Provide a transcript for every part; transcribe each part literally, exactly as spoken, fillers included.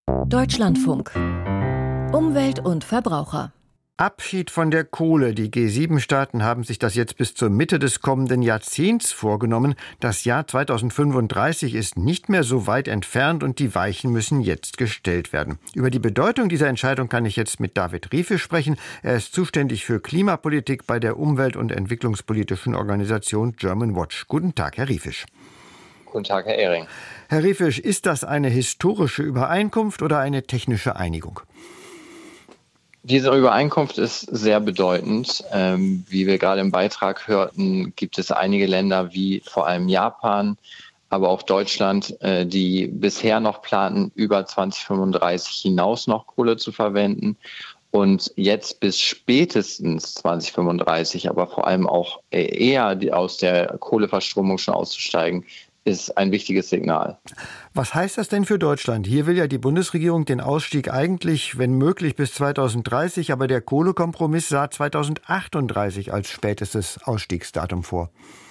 Deutschlandfunk. Umwelt und Verbraucher. Abschied von der Kohle. Die G sieben Staaten haben sich das jetzt bis zur Mitte des kommenden Jahrzehnts vorgenommen. Das Jahr zweitausendfünfunddreißig ist nicht mehr so weit entfernt und die Weichen müssen jetzt gestellt werden. Über die Bedeutung dieser Entscheidung kann ich jetzt mit David Riefisch sprechen. Er ist zuständig für Klimapolitik bei der umwelt- und entwicklungspolitischen Organisation Germanwatch. Guten Tag, Herr Riefisch. Guten Tag, Herr Ehring. Herr Riefisch, ist das eine historische Übereinkunft oder eine technische Einigung? Diese Übereinkunft ist sehr bedeutend. Ähm, wie wir gerade im Beitrag hörten, gibt es einige Länder wie vor allem Japan, aber auch Deutschland, äh, die bisher noch planten, über zweitausendfünfunddreißig hinaus noch Kohle zu verwenden und jetzt bis spätestens zweitausendfünfunddreißig, aber vor allem auch eher aus der Kohleverstromung schon auszusteigen, ist ein wichtiges Signal. Was heißt das denn für Deutschland? Hier will ja die Bundesregierung den Ausstieg eigentlich, wenn möglich, bis zweitausenddreißig, aber der Kohlekompromiss sah zweitausendachtunddreißig als spätestes Ausstiegsdatum vor.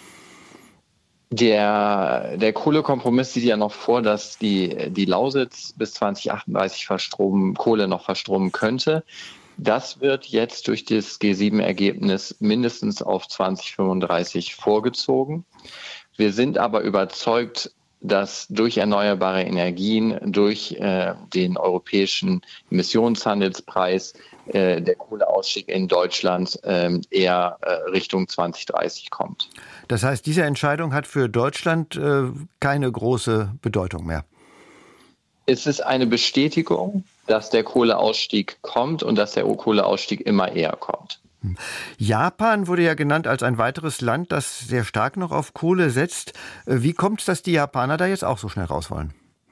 Der, der Kohlekompromiss sieht ja noch vor, dass die, die Lausitz bis zweitausendachtunddreißig verstromen, Kohle noch verstromen könnte. Das wird jetzt durch das G sieben Ergebnis mindestens auf zweitausendfünfunddreißig vorgezogen. Wir sind aber überzeugt, dass durch erneuerbare Energien, durch äh, den europäischen Emissionshandelspreis äh, der Kohleausstieg in Deutschland äh, eher äh, Richtung zweitausenddreißig kommt. Das heißt, diese Entscheidung hat für Deutschland äh, keine große Bedeutung mehr. Es ist eine Bestätigung, dass der Kohleausstieg kommt und dass der Kohleausstieg immer eher kommt. Japan wurde ja genannt als ein weiteres Land, das sehr stark noch auf Kohle setzt. Wie kommt es, dass die Japaner da jetzt auch so schnell raus wollen?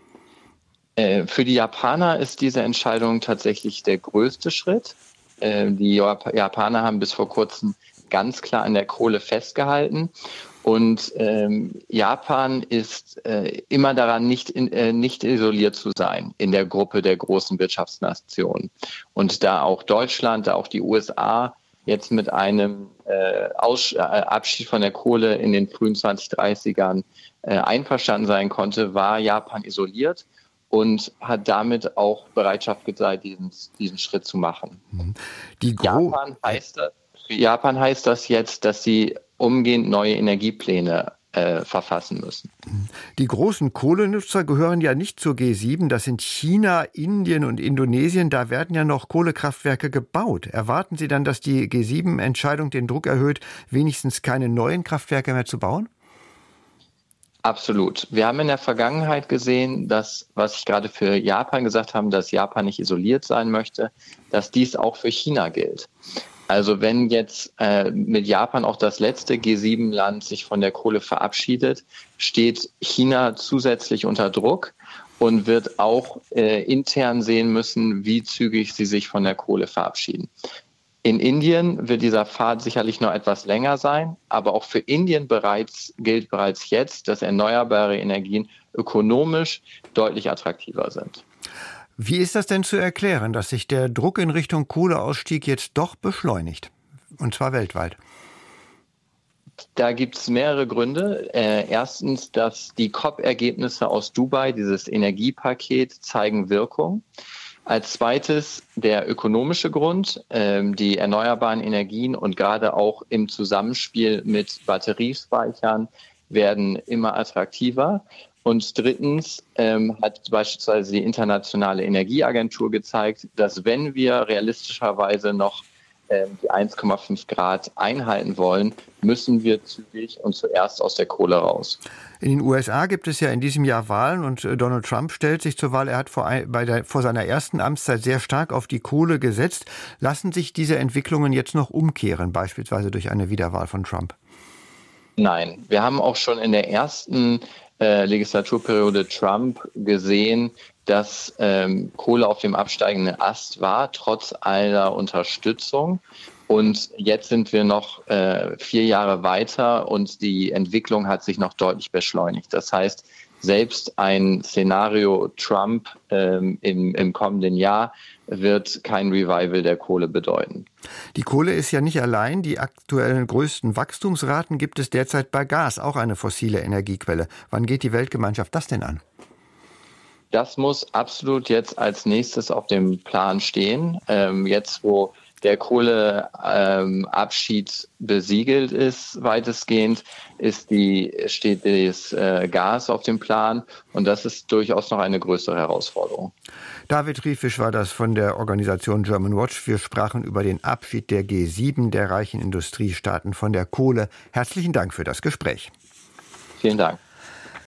Äh, für die Japaner ist diese Entscheidung tatsächlich der größte Schritt. Äh, die Jap- Japaner haben bis vor kurzem ganz klar an der Kohle festgehalten. Und ähm, Japan ist äh, immer daran, nicht, in, äh, nicht isoliert zu sein in der Gruppe der großen Wirtschaftsnationen. Und da auch Deutschland, da auch die U S A jetzt mit einem äh, Aus- äh, Abschied von der Kohle in den frühen zweitausenddreißigern äh, einverstanden sein konnte, war Japan isoliert und hat damit auch Bereitschaft gezeigt, diesen, diesen Schritt zu machen. Die Gro- Japan heißt das, für Japan heißt das jetzt, dass sie umgehend neue Energiepläne äh, verfassen müssen. Die großen Kohlenutzer gehören ja nicht zur G sieben. Das sind China, Indien und Indonesien. Da werden ja noch Kohlekraftwerke gebaut. Erwarten Sie dann, dass die G sieben Entscheidung den Druck erhöht, wenigstens keine neuen Kraftwerke mehr zu bauen? Absolut. Wir haben in der Vergangenheit gesehen, dass, was ich gerade für Japan gesagt habe, dass Japan nicht isoliert sein möchte, dass dies auch für China gilt. Also wenn jetzt äh, mit Japan auch das letzte G sieben Land sich von der Kohle verabschiedet, steht China zusätzlich unter Druck und wird auch äh, intern sehen müssen, wie zügig sie sich von der Kohle verabschieden. In Indien wird dieser Pfad sicherlich noch etwas länger sein, aber auch für Indien bereits gilt bereits jetzt, dass erneuerbare Energien ökonomisch deutlich attraktiver sind. Wie ist das denn zu erklären, dass sich der Druck in Richtung Kohleausstieg jetzt doch beschleunigt? Und zwar weltweit. Da gibt es mehrere Gründe. Äh, erstens, dass die C O P-Ergebnisse aus Dubai, dieses Energiepaket, zeigen Wirkung. Als zweites der ökonomische Grund, ähm, die erneuerbaren Energien und gerade auch im Zusammenspiel mit Batteriespeichern werden immer attraktiver. Und drittens ähm, hat beispielsweise die Internationale Energieagentur gezeigt, dass wenn wir realistischerweise noch ähm, die eins Komma fünf Grad einhalten wollen, müssen wir zügig und zuerst aus der Kohle raus. In den U S A gibt es ja in diesem Jahr Wahlen und Donald Trump stellt sich zur Wahl. Er hat vor, ein, bei der, vor seiner ersten Amtszeit sehr stark auf die Kohle gesetzt. Lassen sich diese Entwicklungen jetzt noch umkehren, beispielsweise durch eine Wiederwahl von Trump? Nein, wir haben auch schon in der ersten äh, Legislaturperiode Trump gesehen, dass ähm, Kohle auf dem absteigenden Ast war, trotz aller Unterstützung. Und jetzt sind wir noch äh, vier Jahre weiter und die Entwicklung hat sich noch deutlich beschleunigt. Das heißt, selbst ein Szenario Trump ähm, im, im kommenden Jahr wird kein Revival der Kohle bedeuten. Die Kohle ist ja nicht allein. Die aktuellen größten Wachstumsraten gibt es derzeit bei Gas, auch eine fossile Energiequelle. Wann geht die Weltgemeinschaft das denn an? das muss absolut jetzt als nächstes auf dem Plan stehen. Ähm, jetzt, wo der Kohleabschied ähm, besiegelt ist, weitestgehend, ist die, steht das äh, Gas auf dem Plan. Und das ist durchaus noch eine größere Herausforderung. David Riefisch war das von der Organisation German Watch. Wir sprachen über den Abschied der G sieben, der reichen Industriestaaten, von der Kohle. Herzlichen Dank für das Gespräch. Vielen Dank.